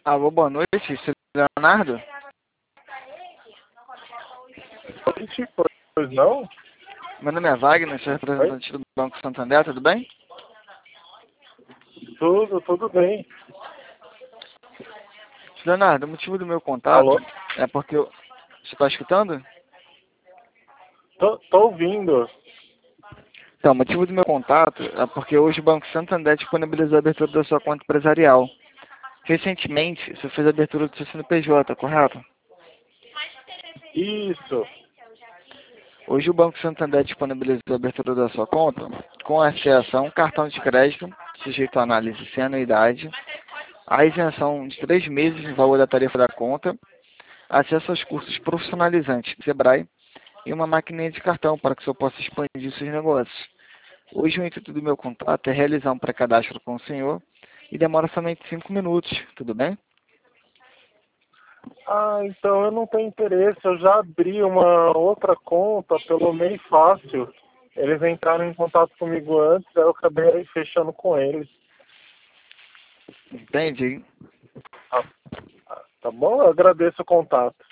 Alô, boa noite, Leonardo? Pois não? Meu nome é Wagner, sou representante do Banco Santander, tudo bem? Tudo bem. Leonardo, o motivo do meu contato Alô? é porque eu... Você está escutando? Tô ouvindo. Então, o motivo do meu contato é porque hoje o Banco Santander disponibilizou a abertura da sua conta empresarial. Recentemente, você fez a abertura do seu CNPJ, correto? Isso. Hoje o Banco Santander disponibilizou a abertura da sua conta com acesso a um cartão de crédito sujeito à análise sem anuidade, a isenção de 3 meses no valor da tarifa da conta, acesso aos cursos profissionalizantes do Sebrae e uma maquininha de cartão para que o senhor possa expandir seus negócios. Hoje o intuito do meu contato é realizar um pré-cadastro com o senhor e demora somente 5 minutos, tudo bem? Então eu não tenho interesse. Eu já abri uma outra conta pelo Meio Fácil. Eles entraram em contato comigo antes, aí eu acabei fechando com eles. Entendi. Tá bom? Eu agradeço o contato.